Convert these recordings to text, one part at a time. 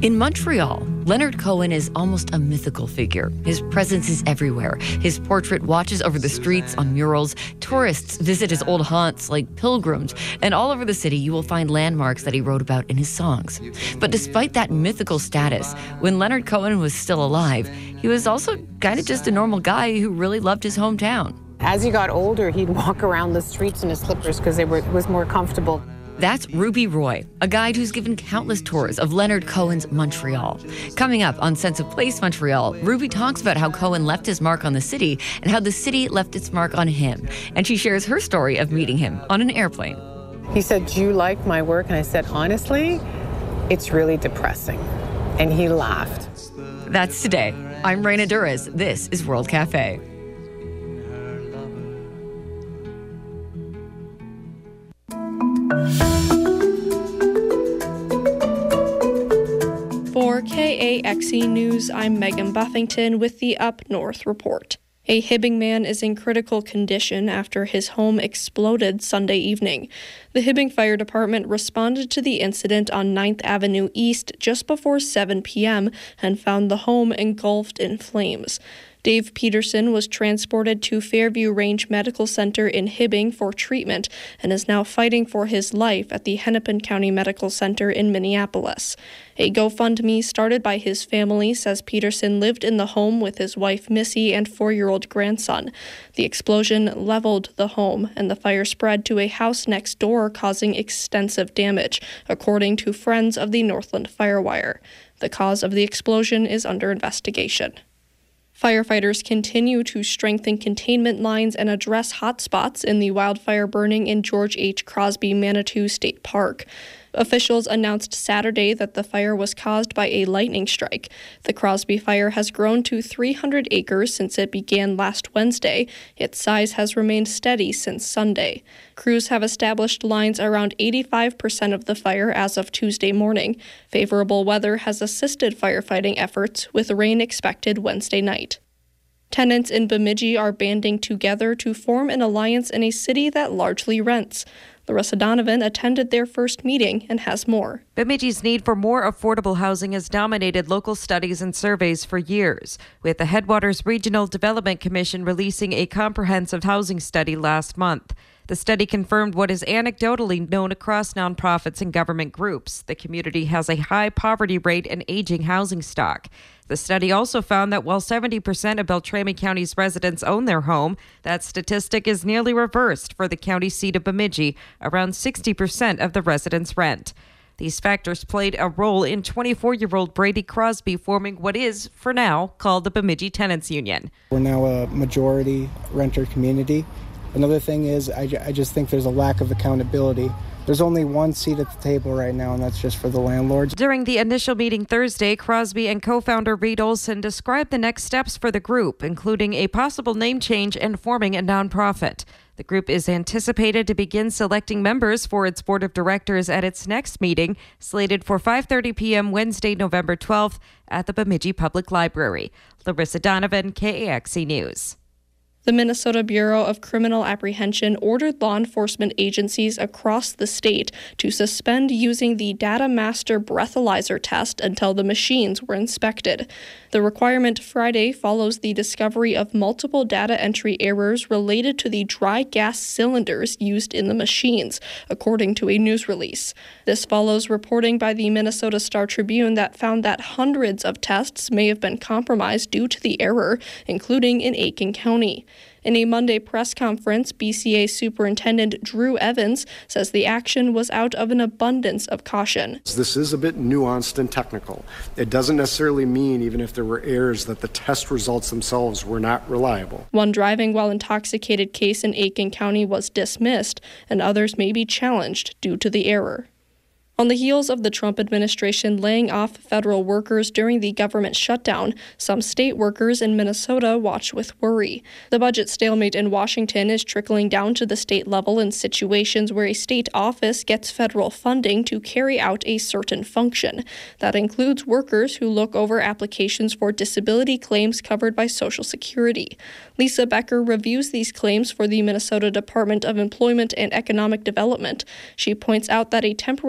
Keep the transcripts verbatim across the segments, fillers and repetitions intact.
In Montreal, Leonard Cohen is almost a mythical figure. His presence is everywhere. His portrait watches over the streets on murals. Tourists visit his old haunts like pilgrims. And all over the city, you will find landmarks that he wrote about in his songs. But despite that mythical status, when Leonard Cohen was still alive, he was also kind of just a normal guy who really loved his hometown. As he got older, he'd walk around the streets in his slippers because they were it was more comfortable. That's Ruby Roy, a guide who's given countless tours of Leonard Cohen's Montreal. Coming up on Sense of Place Montreal, Ruby talks about how Cohen left his mark on the city and how the city left its mark on him. And she shares her story of meeting him on an airplane. He said, "Do you like my work?" And I said, "Honestly, it's really depressing." And he laughed. That's today. I'm Raina Duras. This is World Cafe. For K A X E News, I'm Megan Buffington with the Up North report. A Hibbing man is in critical condition after his home exploded Sunday evening. The Hibbing Fire Department responded to the incident on ninth Avenue East just before seven p.m. and found the home engulfed in flames. Dave Peterson was transported to Fairview Range Medical Center in Hibbing for treatment and is now fighting for his life at the Hennepin County Medical Center in Minneapolis. A GoFundMe started by his family says Peterson lived in the home with his wife Missy and four-year-old grandson. The explosion leveled the home, and the fire spread to a house next door, causing extensive damage, according to friends of the Northland Firewire. The cause of the explosion is under investigation. Firefighters continue to strengthen containment lines and address hotspots in the wildfire burning in George H. Crosby Manitou State Park. Officials announced Saturday that the fire was caused by a lightning strike. The Crosby fire has grown to three hundred acres since it began last Wednesday. Its size has remained steady since Sunday. Crews have established lines around eighty-five percent of the fire as of Tuesday morning. Favorable weather has assisted firefighting efforts, with rain expected Wednesday night. Tenants in Bemidji are banding together to form an alliance in a city that largely rents. Larissa Donovan attended their first meeting and has more. Bemidji's need for more affordable housing has dominated local studies and surveys for years, with the Headwaters Regional Development Commission releasing a comprehensive housing study last month. The study confirmed what is anecdotally known across nonprofits and government groups. The community has a high poverty rate and aging housing stock. The study also found that while seventy percent of Beltrami County's residents own their home, that statistic is nearly reversed for the county seat of Bemidji. Around sixty percent of the residents rent. These factors played a role in twenty-four-year-old Brady Crosby forming what is, for now, called the Bemidji Tenants Union. We're now a majority renter community. Another thing is I, I just think there's a lack of accountability. There's only one seat at the table right now, and that's just for the landlords. During the initial meeting Thursday, Crosby and co-founder Reed Olson described the next steps for the group, including a possible name change and forming a nonprofit. The group is anticipated to begin selecting members for its board of directors at its next meeting, slated for five thirty p.m. Wednesday, November twelfth at the Bemidji Public Library. Larissa Donovan, K A X E News. The Minnesota Bureau of Criminal Apprehension ordered law enforcement agencies across the state to suspend using the Data Master breathalyzer test until the machines were inspected. The requirement Friday follows the discovery of multiple data entry errors related to the dry gas cylinders used in the machines, according to a news release. This follows reporting by the Minnesota Star Tribune that found that hundreds of tests may have been compromised due to the error, including in Aiken County. In a Monday press conference, B C A Superintendent Drew Evans says the action was out of an abundance of caution. This is a bit nuanced and technical. It doesn't necessarily mean, even if there were errors, that the test results themselves were not reliable. One driving while intoxicated case in Aiken County was dismissed, and others may be challenged due to the error. On the heels of the Trump administration laying off federal workers during the government shutdown, some state workers in Minnesota watch with worry. The budget stalemate in Washington is trickling down to the state level in situations where a state office gets federal funding to carry out a certain function. That includes workers who look over applications for disability claims covered by Social Security. Lisa Becker reviews these claims for the Minnesota Department of Employment and Economic Development. She points out that a temporary layoff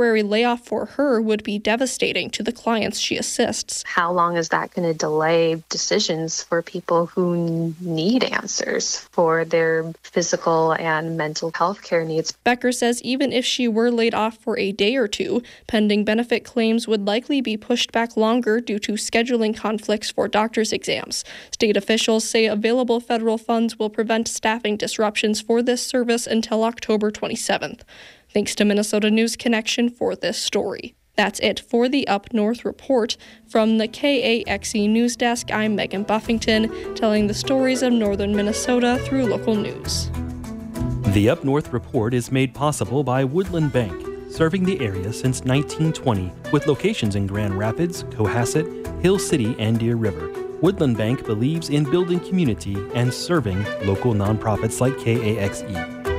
layoff for her would be devastating to the clients she assists. How long is that going to delay decisions for people who need answers for their physical and mental health care needs? Becker says even if she were laid off for a day or two, pending benefit claims would likely be pushed back longer due to scheduling conflicts for doctor's exams. State officials say available federal funds will prevent staffing disruptions for this service until October twenty-seventh. Thanks to Minnesota News Connection for this story. That's it for the Up North Report. From the K A X E News Desk, I'm Megan Buffington, telling the stories of northern Minnesota through local news. The Up North Report is made possible by Woodland Bank, serving the area since nineteen twenty, with locations in Grand Rapids, Cohasset, Hill City, and Deer River. Woodland Bank believes in building community and serving local nonprofits like K A X E.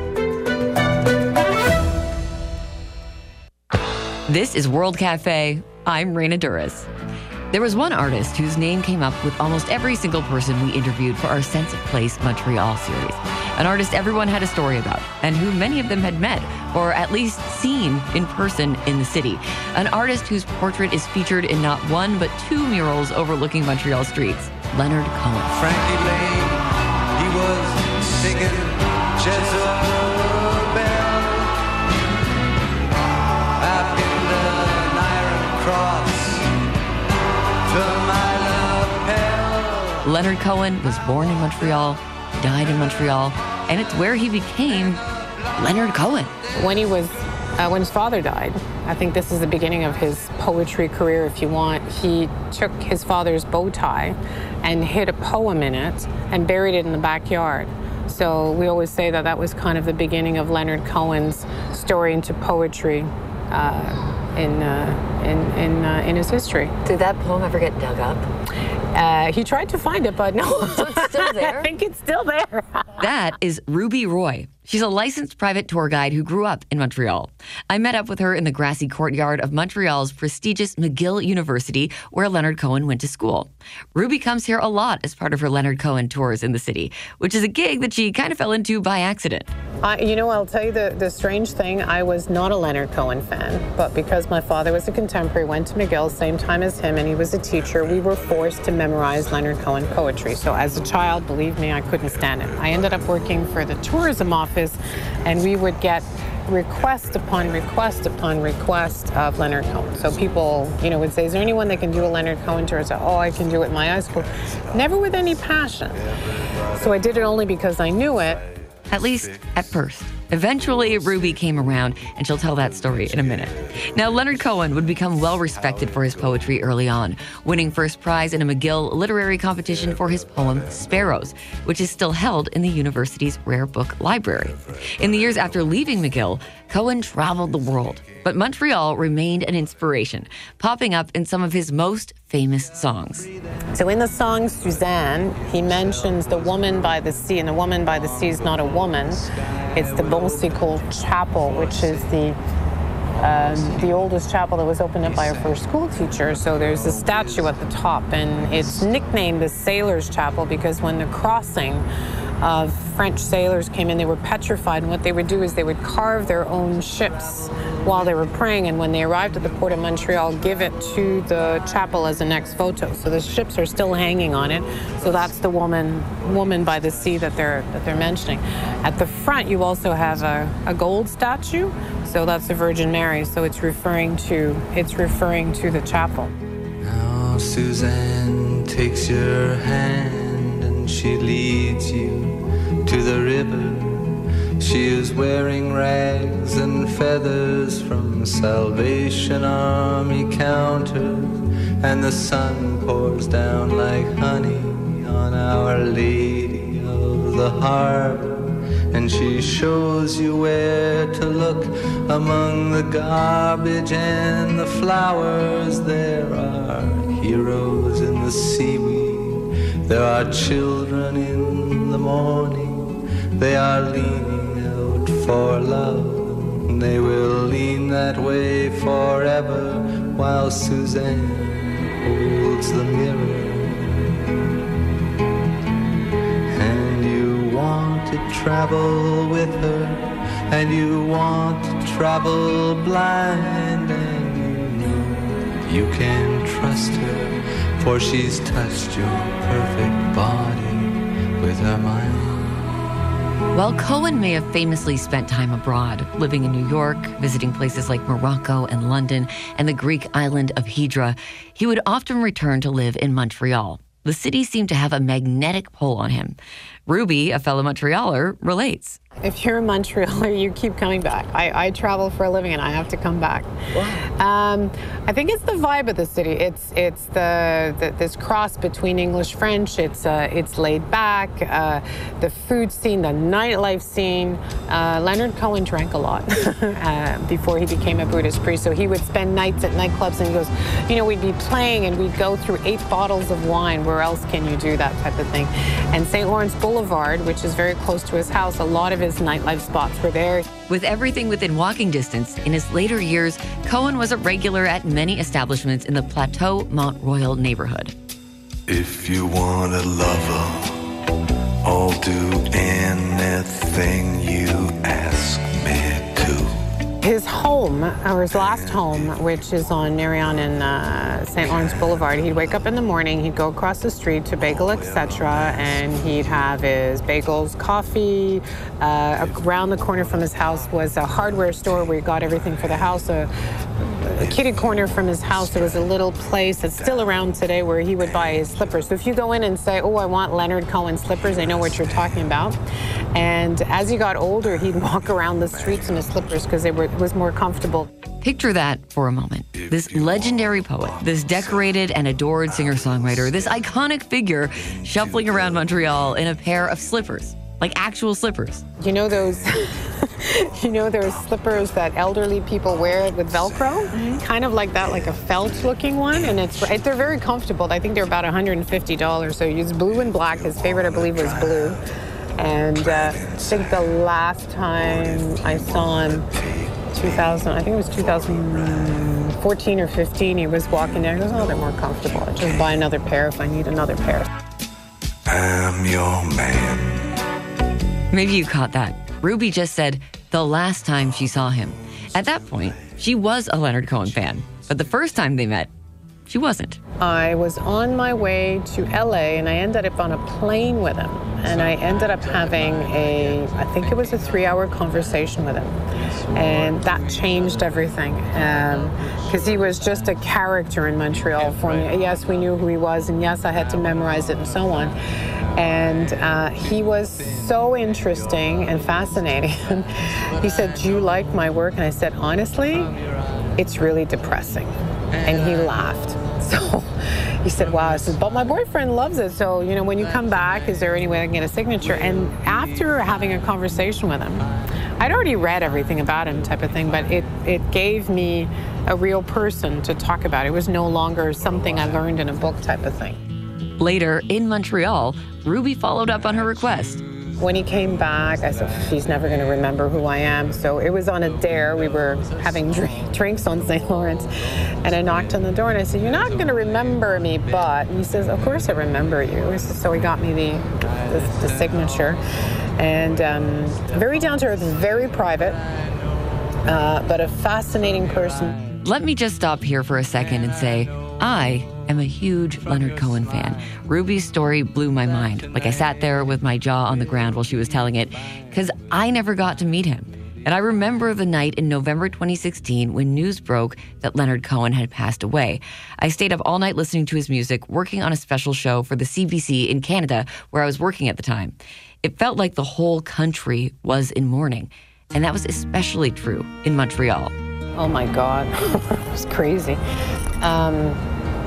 This is World Cafe. I'm Raina Duras. There was one artist whose name came up with almost every single person we interviewed for our Sense of Place Montreal series. An artist everyone had a story about, and who many of them had met, or at least seen in person in the city. An artist whose portrait is featured in not one, but two murals overlooking Montreal streets, Leonard Cohen. Frankie Lane, he was singing Jezebel up in the Iron Cross to my lapel. Leonard Cohen was born in Montreal, died in Montreal, and it's where he became Leonard Cohen. When he was, uh, when his father died, I think this is the beginning of his poetry career, if you want. He took his father's bow tie and hid a poem in it and buried it in the backyard. So we always say that that was kind of the beginning of Leonard Cohen's story into poetry uh, in, uh, in, in, uh, in his history. Did that poem ever get dug up? Uh, he tried to find it, but no. So it's still there? I think it's still there. That is Ruby Roy. She's a licensed private tour guide who grew up in Montreal. I met up with her in the grassy courtyard of Montreal's prestigious McGill University, where Leonard Cohen went to school. Ruby comes here a lot as part of her Leonard Cohen tours in the city, which is a gig that she kind of fell into by accident. Uh, you know, I'll tell you the, the strange thing. I was not a Leonard Cohen fan, but because my father was a contemporary, went to McGill same time as him, and he was a teacher, we were forced to memorize Leonard Cohen poetry. So as a child, believe me, I couldn't stand it. I ended up working for the tourism office, and we would get request upon request upon request of Leonard Cohen. So people, you know, would say, is there anyone that can do a Leonard Cohen tour? I said, oh, I can do it in my high school. Never with any passion. So I did it only because I knew it. At least at first. Eventually, Ruby came around, and she'll tell that story in a minute. Now, Leonard Cohen would become well-respected for his poetry early on, winning first prize in a McGill literary competition for his poem Sparrows, which is still held in the university's rare book library. In the years after leaving McGill, Cohen traveled the world, but Montreal remained an inspiration, popping up in some of his most famous songs. So in the song Suzanne, he mentions the woman by the sea, and the woman by the sea is not a woman. It's the Bon Secours Chapel, which is the um, the oldest chapel that was opened up by our first school teacher. So there's a statue at the top, and it's nicknamed the Sailors' Chapel because when the crossing of French sailors came in, they were petrified, and what they would do is they would carve their own ships while they were praying, and when they arrived at the port of Montreal, give it to the chapel as a next photo. So the ships are still hanging on it. So that's the woman woman by the sea that they're that they're mentioning. At the front, you also have a, a gold statue. So that's the Virgin Mary. So it's referring to it's referring to the chapel. Now Suzanne takes your hand and she leads you to the river. She is wearing rags and feathers from Salvation Army counters, and the sun pours down like honey on Our Lady of the Harbor. And she shows you where to look among the garbage and the flowers. There are heroes in the seaweed, there are children in the morning, they are leaning out for love. They will lean that way forever while Suzanne holds the mirror. And you want to travel with her, and you want to travel blind, and You can trust her, for she's touched your perfect body with her mind. While Cohen may have famously spent time abroad, living in New York, visiting places like Morocco and London, and the Greek island of Hydra, he would often return to live in Montreal. The city seemed to have a magnetic pull on him. Ruby, a fellow Montrealer, relates. If you're a Montrealer, you keep coming back. I, I travel for a living and I have to come back. Wow. Um, I think it's the vibe of the city. It's it's the, the this cross between English French. It's uh, it's laid back. Uh, the food scene, the nightlife scene. Uh, Leonard Cohen drank a lot uh, before he became a Buddhist priest. So he would spend nights at nightclubs and he goes, you know, we'd be playing and we'd go through eight bottles of wine. Where else can you do that type of thing? And Saint Lawrence Boulevard, which is very close to his house, a lot of his nightlife spots were there. With everything within walking distance, in his later years, Cohen was a regular at many establishments in the Plateau Mont Royal neighborhood. If you want a lover, I'll do anything you ask me to. His home, or his last home, which is on Marion and uh, Saint Lawrence Boulevard, he'd wake up in the morning, he'd go across the street to Bagel, et cetera, and he'd have his bagels, coffee. Uh, around the corner from his house was a hardware store where he got everything for the house. A, a kitty corner from his house, there was a little place that's still around today where he would buy his slippers. So if you go in and say, oh, I want Leonard Cohen slippers, they know what you're talking about. And as he got older, he'd walk around the streets in his slippers because they were it was more comfortable. Picture that for a moment. This legendary poet, this decorated and adored singer-songwriter, this iconic figure shuffling around Montreal in a pair of slippers, like actual slippers. You know those, you know those slippers that elderly people wear with Velcro? Mm-hmm. Kind of like that, like a felt-looking one, and it's they're very comfortable. I think they're about one hundred fifty dollars. So it's blue and black. His favorite, I believe, was blue. And uh, I think the last time I saw him, two thousand, I think it was two thousand fourteen or fifteen, he was walking there. He goes, oh, they're more comfortable. I'll just buy another pair if I need another pair. I'm your man. Maybe you caught that. Ruby just said the last time she saw him. At that point, she was a Leonard Cohen fan. But the first time they met, she wasn't. I was on my way to L A and I ended up on a plane with him. And I ended up having a, I think it was a three-hour conversation with him. And that changed everything. Because um, he was just a character in Montreal for me. Yes, we knew who he was, and yes, I had to memorize it and so on. And uh, he was so interesting and fascinating. He said, do you like my work? And I said, honestly, it's really depressing. And he laughed. So he said, wow. I said, but my boyfriend loves it. So, you know, when you come back, is there any way I can get a signature? And after having a conversation with him, I'd already read everything about him type of thing, but it, it gave me a real person to talk about. It was no longer something I learned in a book type of thing. Later, in Montreal, Ruby followed up on her request. When he came back, I said, she's never going to remember who I am. So it was on a dare. We were having drink, drinks on Saint Lawrence. And I knocked on the door and I said, you're not going to remember me, but... And he says, of course I remember you. So he got me the, the, the signature. And um, very down to earth, very private, uh, but a fascinating person. Let me just stop here for a second and say, I am a huge Leonard Cohen fan. Ruby's story blew my mind. Like I sat there with my jaw on the ground while she was telling it, because I never got to meet him. And I remember the night in November twenty sixteen when news broke that Leonard Cohen had passed away. I stayed up all night listening to his music, working on a special show for the C B C in Canada, where I was working at the time. It felt like the whole country was in mourning. And that was especially true in Montreal. Oh my God, it was crazy. Um,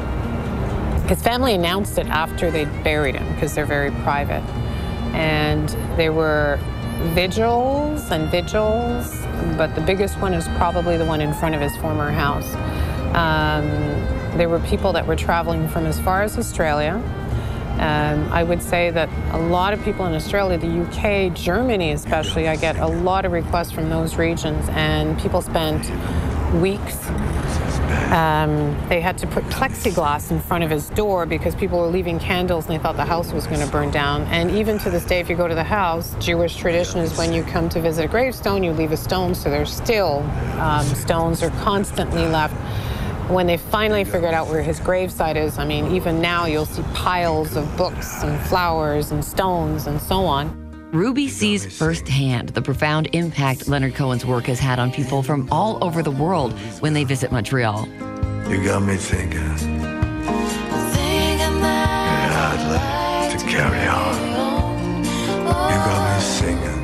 his family announced it after they buried him because they're very private. And there were vigils and vigils, but the biggest one is probably the one in front of his former house. Um, there were people that were traveling from as far as Australia. Um, I would say that a lot of people in Australia, the U K, Germany especially, I get a lot of requests from those regions, and people spent weeks. Um, they had to put plexiglass in front of his door because people were leaving candles and they thought the house was going to burn down. And even to this day, if you go to the house, Jewish tradition is when you come to visit a gravestone, you leave a stone, so there's still um, stones are constantly left. When they finally figured out where his gravesite is, I mean, even now you'll see piles of books and flowers and stones and so on. Ruby sees firsthand the profound impact Leonard Cohen's work has had on people from all over the world when they visit Montreal. You got me thinking. Yeah, I'd like to carry on. You got me singing.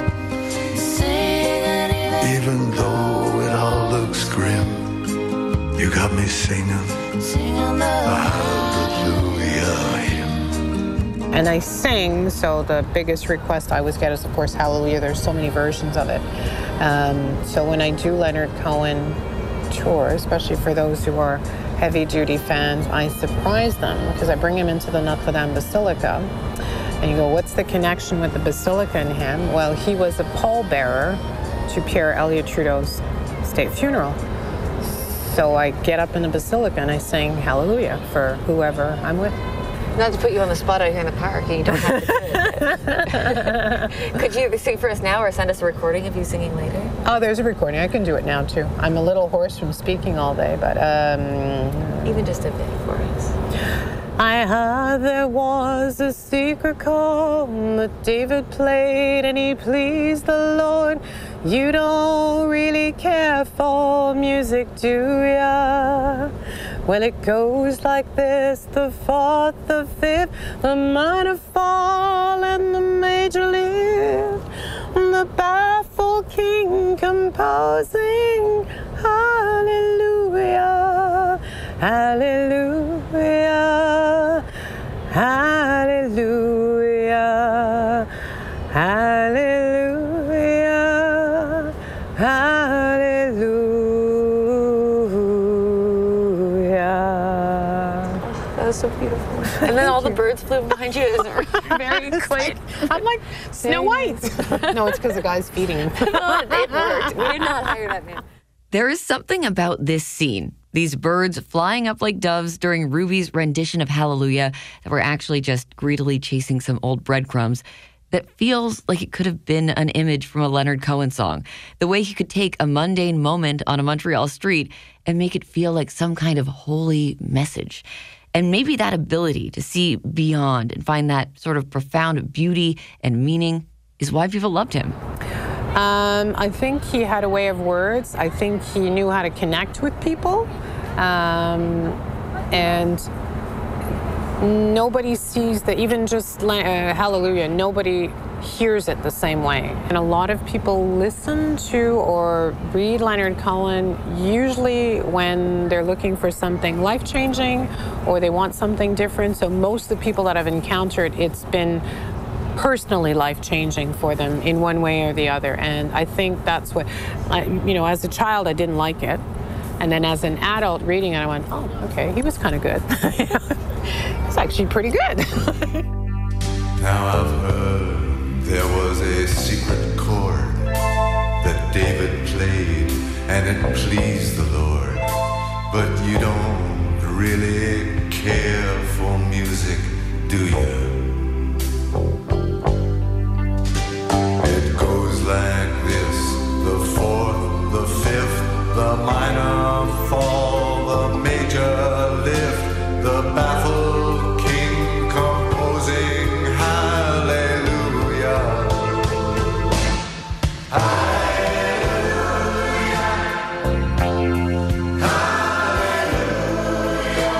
Even though it all looks grim, you got me singing a hallelujah hymn. And I sing, so the biggest request I always get is, of course, Hallelujah. There's so many versions of it. Um, so when I do Leonard Cohen tour, especially for those who are heavy-duty fans, I surprise them because I bring him into the Notre Dame Basilica. And you go, what's the connection with the Basilica and him? Well, he was a pallbearer to Pierre Elliott Trudeau's state funeral. So I get up in the Basilica and I sing Hallelujah for whoever I'm with. Not to put you on the spot out here in the park, you don't have to do it. Could you sing for us now or send us a recording of you singing later? Oh, there's a recording. I can do it now, too. I'm a little hoarse from speaking all day, but... Um, Even just a bit for us. I heard there was a secret chord that David played and he pleased the Lord. You don't really care for music, do ya? Well, it goes like this, the fourth, the fifth, the minor fall and the major lift. The baffled king composing, hallelujah, hallelujah, hallelujah, hallelujah, hallelujah. That was so beautiful. And then all the birds flew behind you. It was very quick. I'm like Snow White. No, it's because the guy's feeding him. It worked. We did not hire that man. There is something about this scene, these birds flying up like doves during Ruby's rendition of Hallelujah that were actually just greedily chasing some old breadcrumbs, that feels like it could have been an image from a Leonard Cohen song. The way he could take a mundane moment on a Montreal street and make it feel like some kind of holy message. And maybe that ability to see beyond and find that sort of profound beauty and meaning is why people loved him. Um, I think he had a way of words. I think he knew how to connect with people. Um, and nobody sees that, even just uh, Hallelujah, nobody hears it the same way. And a lot of people listen to or read Leonard Cohen usually when they're looking for something life-changing or they want something different. So most of the people that I've encountered, it's been personally life-changing for them in one way or the other. And I think that's what, I, you know, as a child, I didn't like it. And then as an adult reading it, I went, oh, okay, he was kind of good. It's actually pretty good. Now I've heard there was a secret chord that David played and it pleased the Lord. But you don't really care for music, do you? It goes like this, the fourth, the fifth, the minor fall, the major lift, the baffled king composing hallelujah. Hallelujah. Hallelujah.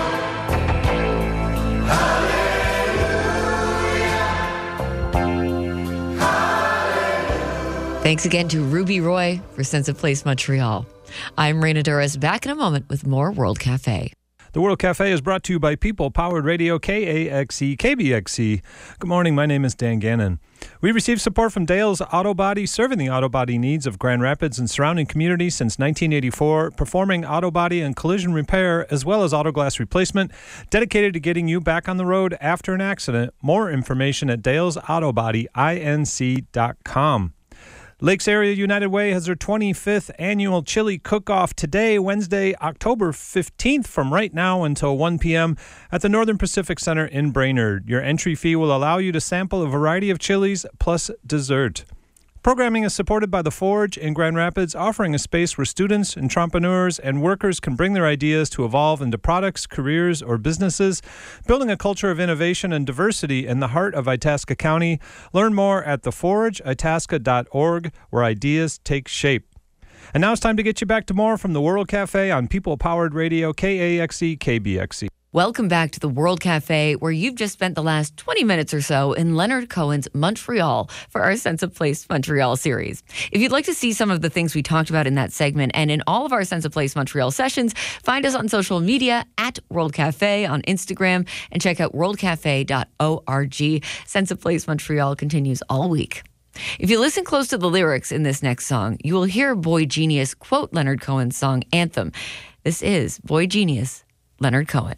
Hallelujah. Hallelujah. Thanks again to Ruby Roy for Sense of Place Montreal. I'm Raina Duras, back in a moment with more World Cafe. The World Cafe is brought to you by People Powered Radio K A X E, K B X E. Good morning, my name is Dan Gannon. We received support from Dale's Auto Body, serving the auto body needs of Grand Rapids and surrounding communities since nineteen eighty-four, performing auto body and collision repair as well as auto glass replacement, dedicated to getting you back on the road after an accident. More information at dales auto body inc dot com. Lakes Area United Way has their twenty-fifth annual chili cook-off today, Wednesday, October fifteenth, from right now until one p.m. at the Northern Pacific Center in Brainerd. Your entry fee will allow you to sample a variety of chilies plus dessert. Programming is supported by The Forge in Grand Rapids, offering a space where students, entrepreneurs, and workers can bring their ideas to evolve into products, careers, or businesses, building a culture of innovation and diversity in the heart of Itasca County. Learn more at the forge itasca dot org, where ideas take shape. And now it's time to get you back to more from the World Cafe on People-Powered Radio, K A X E, K B X E. Welcome back to the World Cafe, where you've just spent the last twenty minutes or so in Leonard Cohen's Montreal for our Sense of Place Montreal series. If you'd like to see some of the things we talked about in that segment and in all of our Sense of Place Montreal sessions, find us on social media at World Cafe on Instagram and check out world cafe dot org. Sense of Place Montreal continues all week. If you listen close to the lyrics in this next song, you will hear Boy Genius quote Leonard Cohen's song Anthem. This is Boy Genius, Leonard Cohen.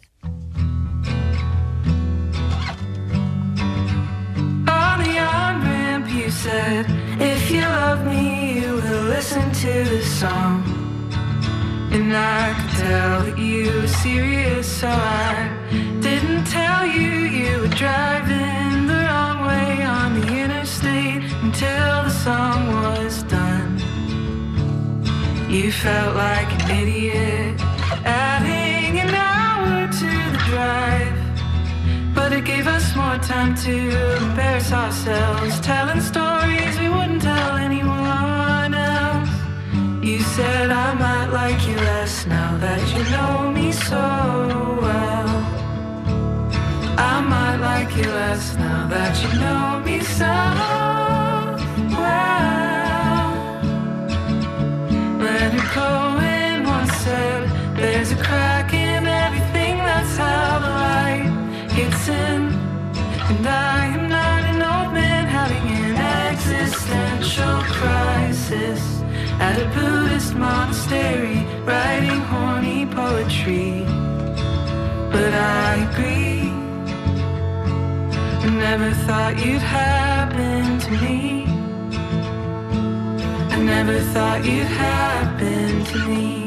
On the on-ramp you said, if you love me, you will listen to this song. And I could tell that you were serious, so I didn't tell you you were driving the wrong way on the interstate until the song was done. You felt like an idiot, adding an hour to the drive, but it gave us more time to embarrass ourselves, telling stories we wouldn't tell anyone else. You said I might like you less now that you know me so well. I might like you less now that you know me so well. Leonard Cohen once said, there's a crack in everything, that's how the light hits in. And I am not an old man having an existential crisis at a Buddhist monastery, writing horny poetry. But I agree, I never thought you'd happen to me. I never thought you'd happen to me.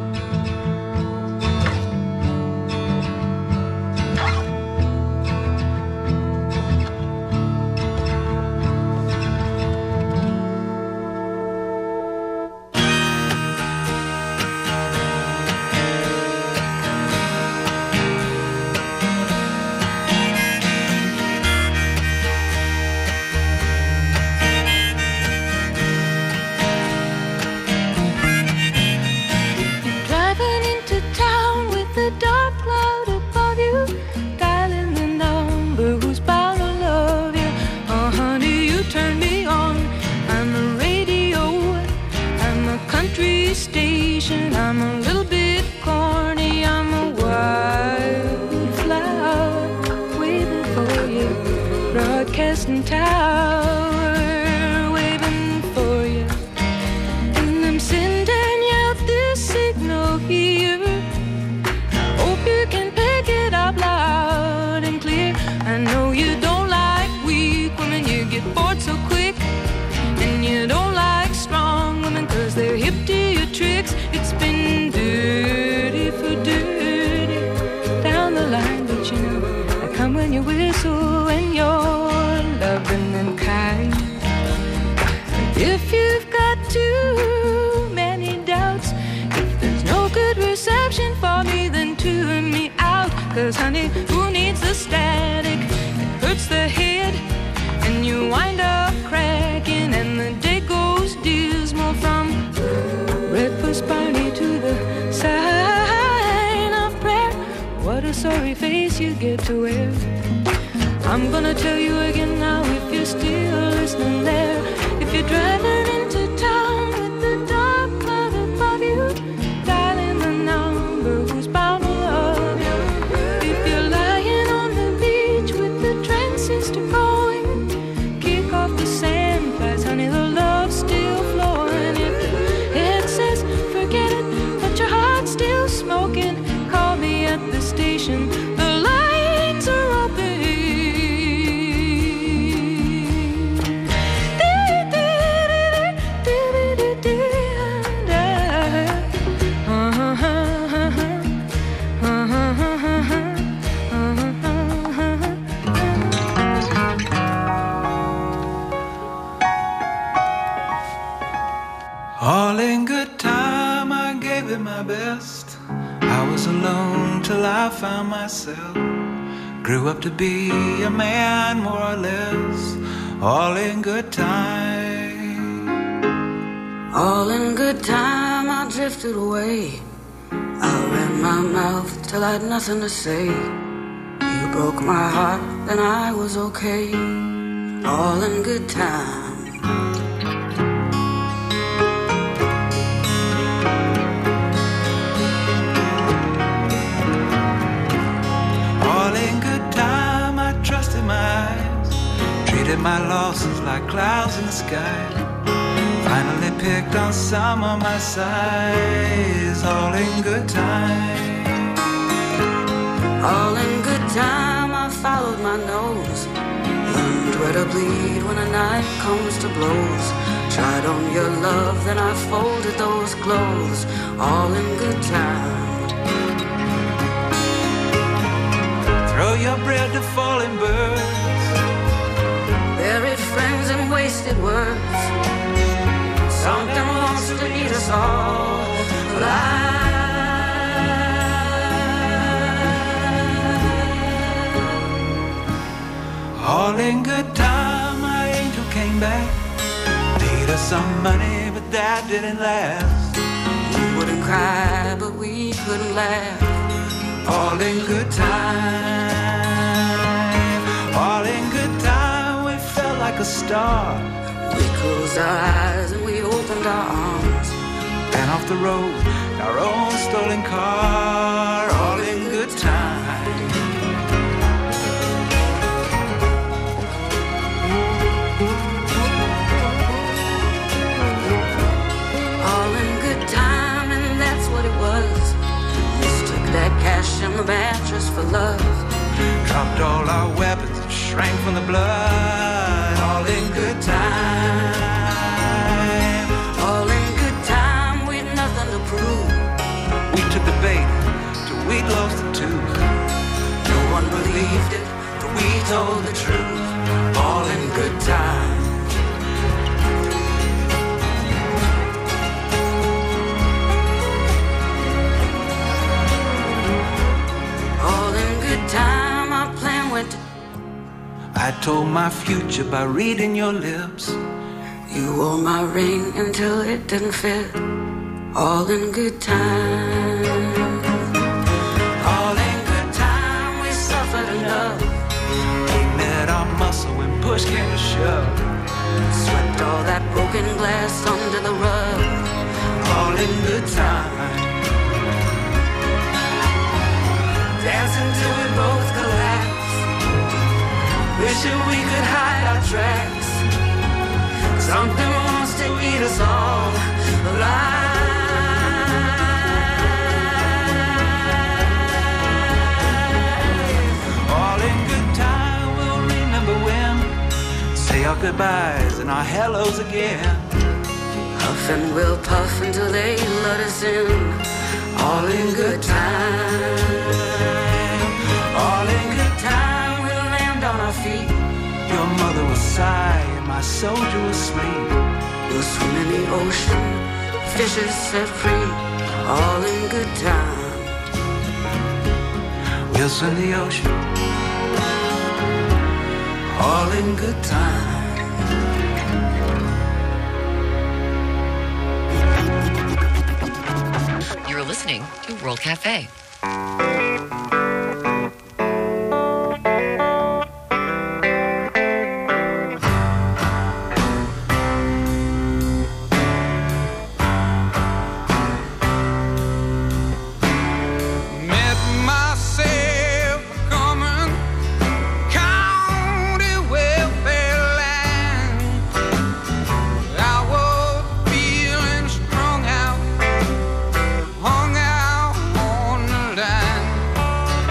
Broadcasting tower waving for you, and I'm sending you this signal here. I hope you can pick it up loud and clear. I know you don't like weak women, you get bored so quick, and you don't like strong women cause they're hip to your tricks. It's been dirty for dirty down the line, but you know I come when you whistle and you're loving and kind. If you've got too many doubts, if there's no good reception for me, then tune me out. Cause honey, who needs the static? It hurts the head and you wind up cracking, and the day goes dismal from breakfast party to the sign of prayer. What a sorry face you get to wear. I'm gonna tell you again now, if you're still listening there. If you're driving into town with the dark cloud above you, dialing the number who's bound to love you. If you're lying on the beach with the transistor going, kick off the sand flies, honey, the love's still flowing. If the head says forget it, but your heart's still smoking, call me at the station. The lights are open. I found myself. Grew up to be a man, more or less, all in good time. All in good time, I drifted away. I ran my mouth till I had nothing to say. You broke my heart, then I was okay. All in good time. My losses like clouds in the sky. Finally picked on some of my sighs. All in good time. All in good time, I followed my nose. Learned where to bleed when a knife comes to blows. Tried on your love, then I folded those clothes. All in good time. Throw your bread to falling birds. Buried friends and wasted words. Something wants to eat us all alive. All in good time, my angel came back. Paid us some money, but that didn't last. We wouldn't cry, but we couldn't laugh. All in good time. All in good time. Like a star. We closed our eyes and we opened our arms. And off the road, our own stolen car. All in good time. All in good time, and that's what it was. Mistook that cash and the mattress for love. Dropped all our weapons and shrank from the blood. All in good time. All in good time, we'd nothing to prove. We took the bait till we'd lost the tooth. No one believed it, but we told the truth. All in good time. All in good time, our plan went to I told my future by reading your lips. You wore my ring until it didn't fit. All in good time. All in good time, we suffered enough. We met our muscle when push came to shove. Swept all that broken glass under the rug. All in good time. Dancing till we both collapsed. Wishing we could hide our tracks. Something wants to eat us all alive. All in good time, we'll remember when. Say our goodbyes and our hellos again. Huff and we'll puff until they let us in. All in good time. All in good time, we'll land on our feet. Your mother will sigh and my soldier will sleep. We'll swim in the ocean, fishes set free. All in good time. We'll swim the ocean. All in good time. You're listening to World Cafe. Hung out on the line.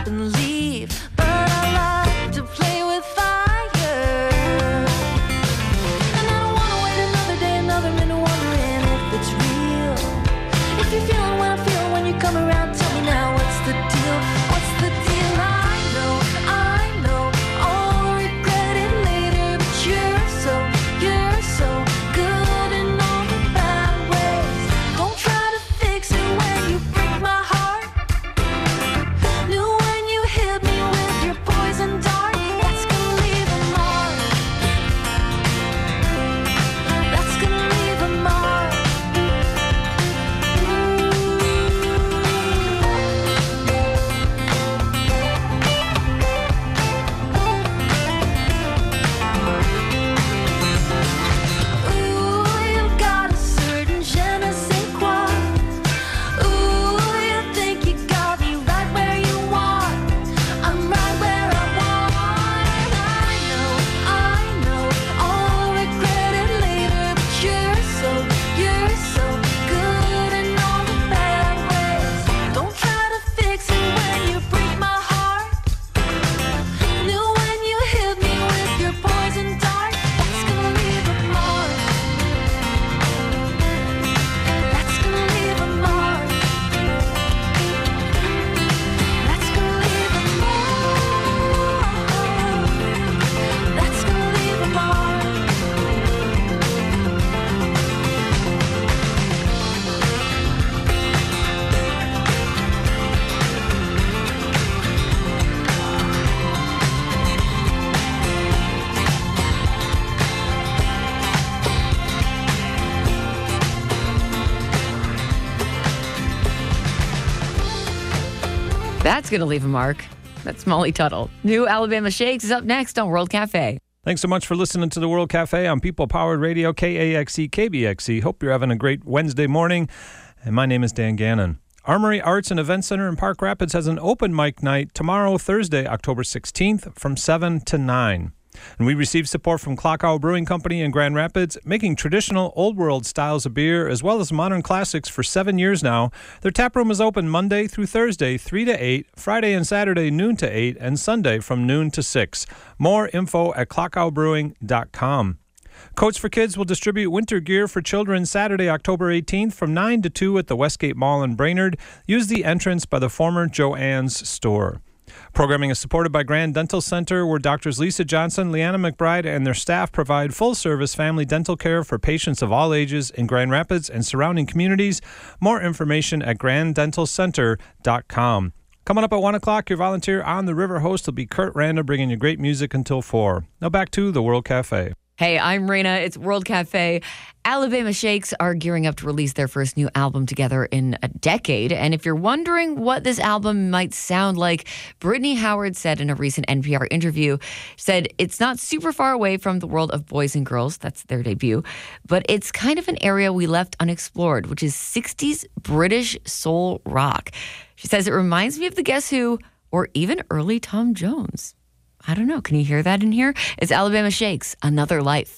up and leave, but I like to play with fire. And I don't wanna wait another day, another minute, wondering if it's real. If you're feeling what I feel when you come around, tell me now, what's the deal? What's the deal? I know, I know, I'll regret it later, but you're so, you're so good in all the bad ways. Don't try to fix it when you break my heart. Knew when you hit me with your poison dart, that's gonna leave a mark. That's gonna leave a mark. Ooh, you've got a certain je ne sais quoi. Ooh, you think you got me right where you want. I'm right where I want. I know, I know, I'll regret it later, but you're so, you're so good in all the bad ways. Don't try to fix it when you break my heart. Knew when you hit me with your poison dart, that's gonna leave a mark. That's gonna leave a mark. That's gonna leave a mark. That's gonna leave a mark. That's going to leave a mark. That's Molly Tuttle. New Alabama Shakes is up next on World Cafe. Thanks so much for listening to the World Cafe on People Powered Radio, K A X E, K B X E. Hope you're having a great Wednesday morning. And my name is Dan Gannon. Armory Arts and Event Center in Park Rapids has an open mic night tomorrow, Thursday, October sixteenth, from seven to nine. And we received support from Clock Owl Brewing Company in Grand Rapids, making traditional old world styles of beer as well as modern classics for seven years now. Their tap room is open Monday through Thursday, three to eight, Friday and Saturday, noon to eight, and Sunday from noon to six. More info at clock owl brewing dot com. Coats for Kids will distribute winter gear for children Saturday, October eighteenth from nine to two at the Westgate Mall in Brainerd. Use the entrance by the former Joann's store. Programming is supported by Grand Dental Center, where Doctors Lisa Johnson, Leanna McBride, and their staff provide full-service family dental care for patients of all ages in Grand Rapids and surrounding communities. More information at grand dental center dot com. Coming up at one o'clock, your volunteer on the River host will be Kurt Randa, bringing you great music until four. Now back to the World Cafe. Hey, I'm Raina. It's World Cafe. Alabama Shakes are gearing up to release their first new album together in a decade. And if you're wondering what this album might sound like, Brittany Howard said in a recent N P R interview, said it's not super far away from the world of Boys and Girls. That's their debut. But it's kind of an area we left unexplored, which is sixties British soul rock. She says it reminds me of the Guess Who or even early Tom Jones. I don't know. Can you hear that in here? It's Alabama Shakes, Another Life.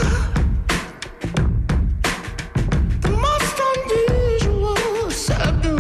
Most unusual,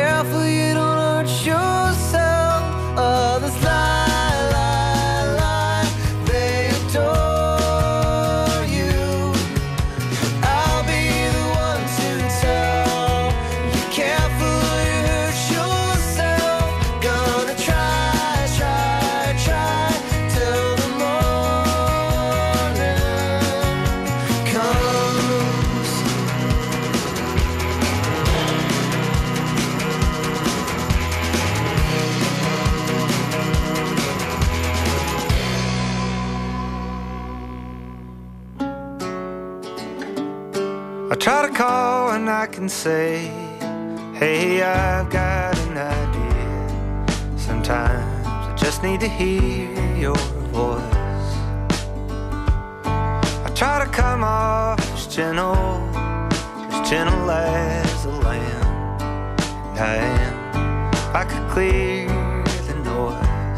careful you don't hurt yourself. Others lie, lie, lie, they adore you. I'll be the one to tell you, careful you hurt yourself. Gonna try, try, try till the morning comes. I try to call and I can say, hey, I've got an idea. Sometimes I just need to hear your voice. I try to come off as gentle, as gentle as a lamb. And I am, if I could clear the noise.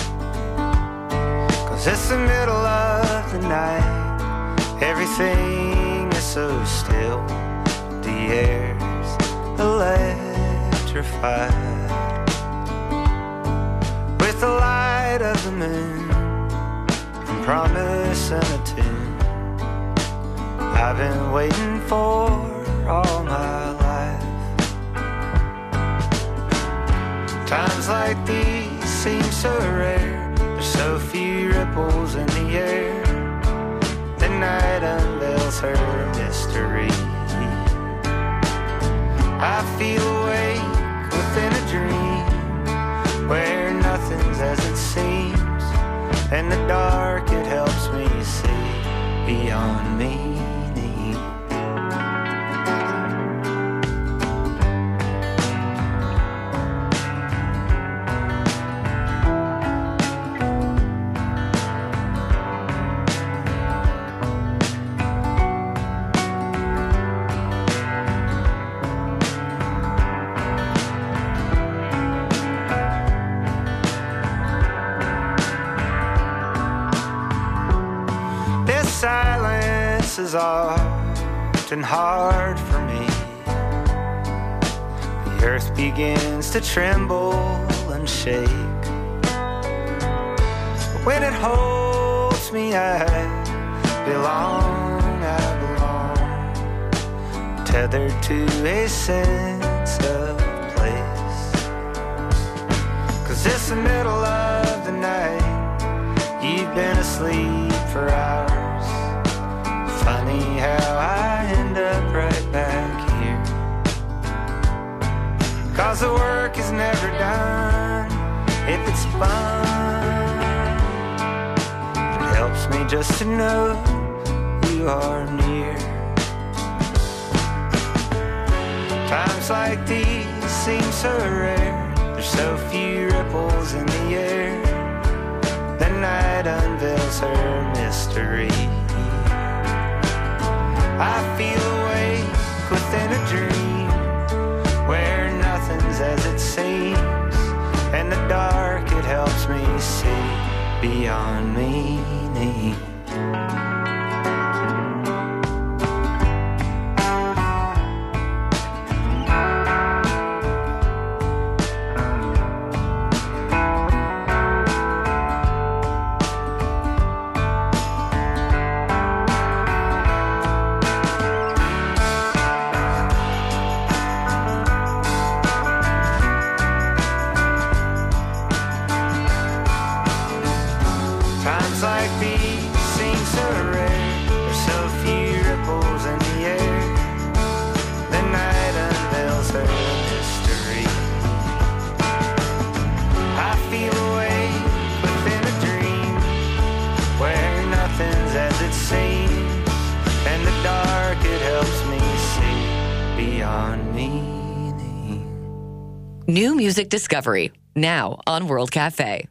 Cause it's the middle of the night, everything is so still, the air's electrified. With the light of the moon and promise and a tune I've been waiting for all my life. Times like these seem so rare, there's so few ripples in the air. The night unveils her mystery. I feel awake within a dream where nothing's as it seems. In the dark it helps me see beyond meaning. Silence is often hard for me. The earth begins to tremble and shake. But when it holds me, I belong, I belong, tethered to a sense of place. Cause it's the middle of the night, you've been asleep for hours. Funny how I end up right back here. Cause the work is never done if it's fun. It helps me just to know you are near. Times like these seem so rare, there's so few ripples in the air. The night unveils her mystery. I feel awake within a dream where nothing's as it seems. In the dark it helps me see beyond meaning. New music discovery, now on World Cafe.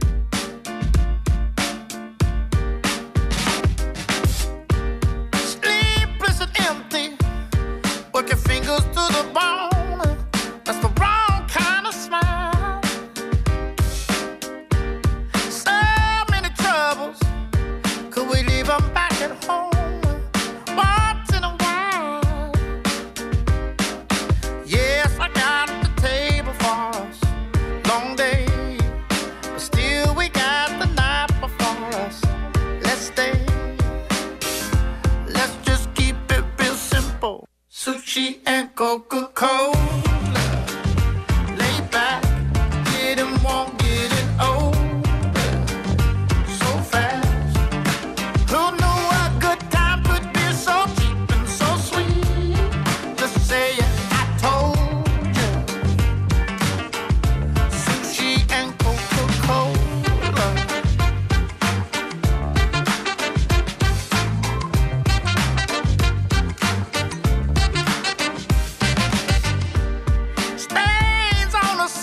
Sleepless and empty, work your fingers to the bone. That's the wrong kind of smile. So many troubles, could we leave them back at home once in a while? Yes, I got the taste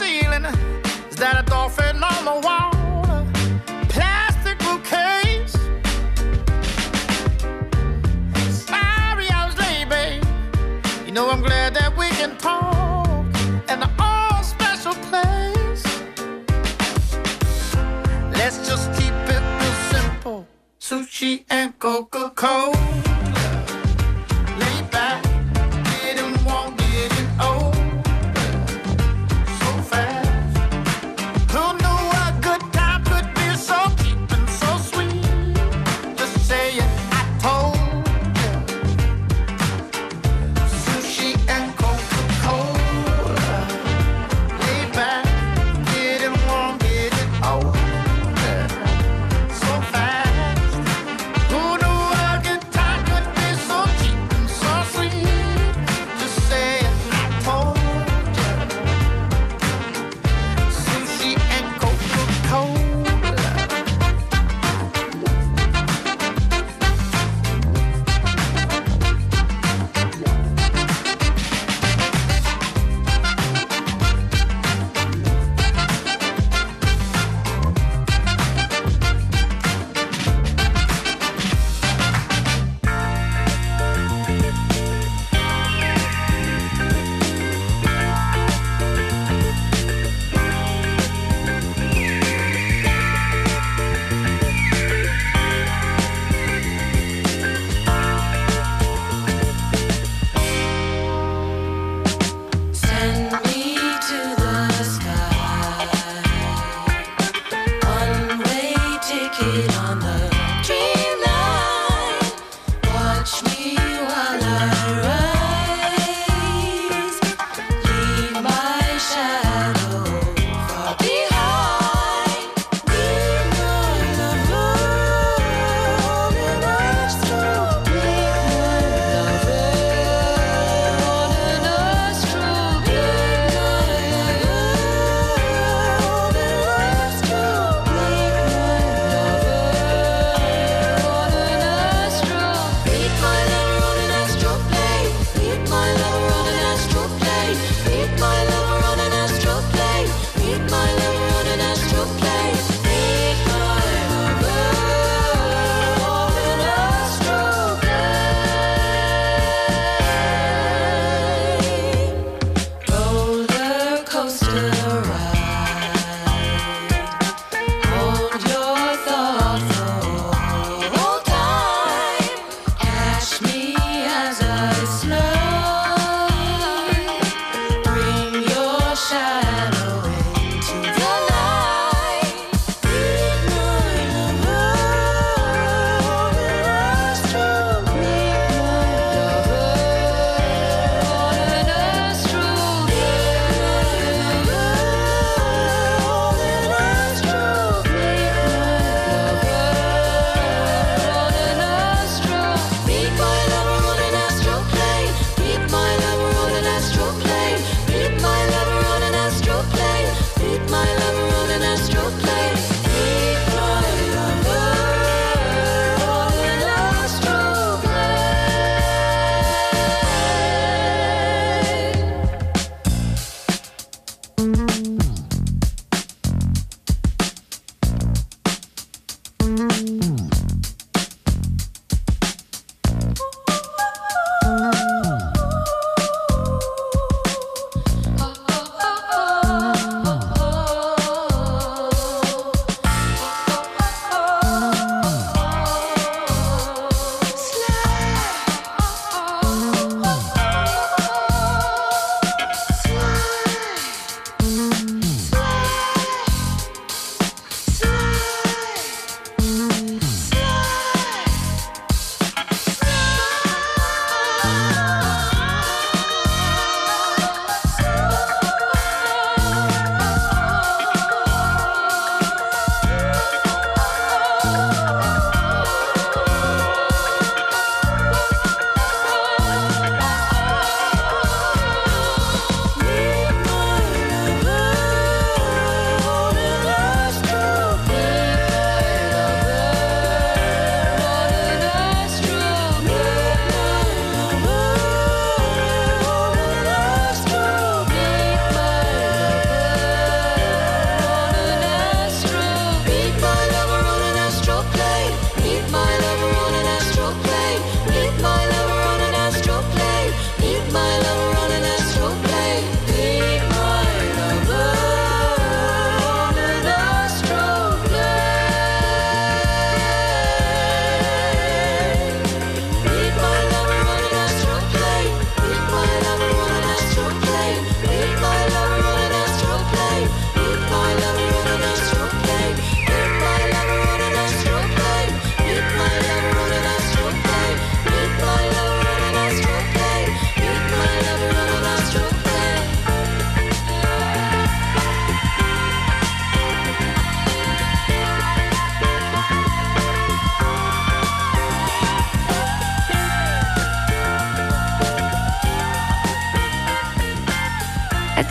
ceiling? Is that a dolphin on the wall? Plastic bouquets. Sorry I was late, babe. You know I'm glad that we can talk in the all special place. Let's just keep it real simple. Sushi and Coca-Cola. Lay back, didn't want getting old so fast. Who knew a good time could be so cheap and so sweet? Just say it, I told you. Sushi and Coca-Cola. Lay back, didn't want getting old so fast. Who knew a good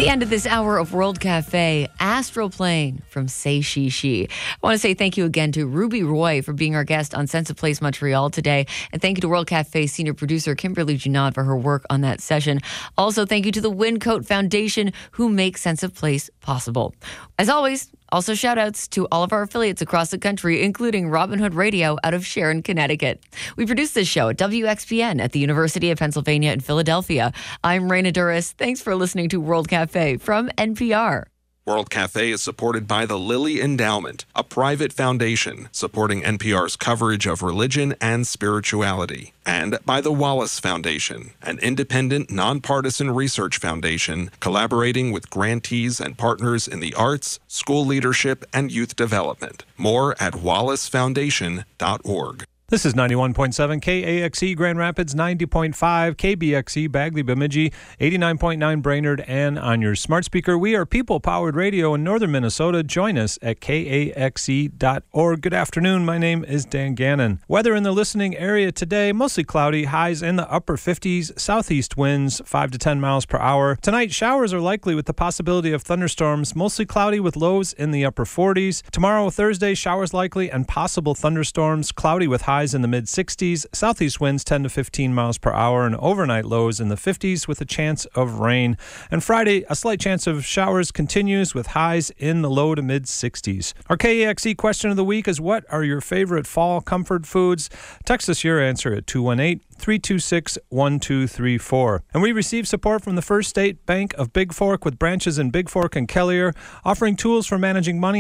The end of this hour of World Cafe, Astral Plane from Say She She. I want to say thank you again to Ruby Roy for being our guest on Sense of Place Montreal today. And thank you to World Cafe senior producer Kimberly Junod for her work on that session. Also, thank you to the Wyncote Foundation who make Sense of Place possible. As always, also shout outs to all of our affiliates across the country, including Robin Hood Radio out of Sharon, Connecticut. We produce this show at W X P N at the University of Pennsylvania in Philadelphia. I'm Raina Duras. Thanks for listening to World Cafe from N P R. World Cafe is supported by the Lilly Endowment, a private foundation supporting N P R's coverage of religion and spirituality, and by the Wallace Foundation, an independent, nonpartisan research foundation collaborating with grantees and partners in the arts, school leadership, and youth development. More at wallace foundation dot org. This is ninety-one point seven K A X E Grand Rapids, ninety point five K B X E Bagley Bemidji, eighty-nine point nine Brainerd, and on your smart speaker. We are people-powered radio in northern Minnesota. Join us at K A X E dot org. Good afternoon. My name is Dan Gannon. Weather in the listening area today, mostly cloudy, highs in the upper fifties, southeast winds five to ten miles per hour. Tonight, showers are likely with the possibility of thunderstorms, mostly cloudy with lows in the upper forties. Tomorrow, Thursday, showers likely and possible thunderstorms, cloudy with highs in the mid-sixties, southeast winds ten to fifteen miles per hour, and overnight lows in the fifties with a chance of rain. And Friday, a slight chance of showers continues with highs in the low to mid-sixties. Our K A X E question of the week is, what are your favorite fall comfort foods? Text us your answer at two one eight, three two six, one two three four. And we receive support from the First State Bank of Big Fork with branches in Big Fork and Kelliher, offering tools for managing money